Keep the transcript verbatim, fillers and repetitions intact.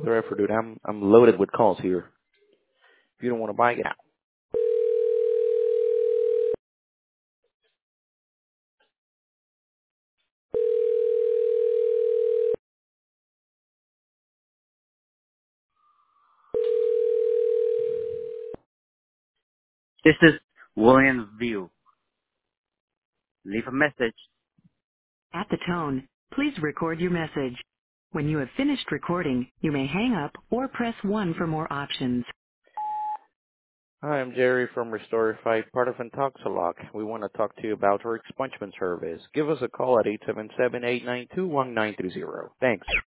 further effort, dude. I'm I'm loaded with calls here. If you don't want to buy, get out. This is William View. Leave a message. At the tone, please record your message. When you have finished recording, you may hang up or press one for more options. Hi, I'm Jerry from Restorify, part of Intoxalock. We want to talk to you about our expungement service. Give us a call at eight seven seven, eight nine two, one nine three zero. Thanks.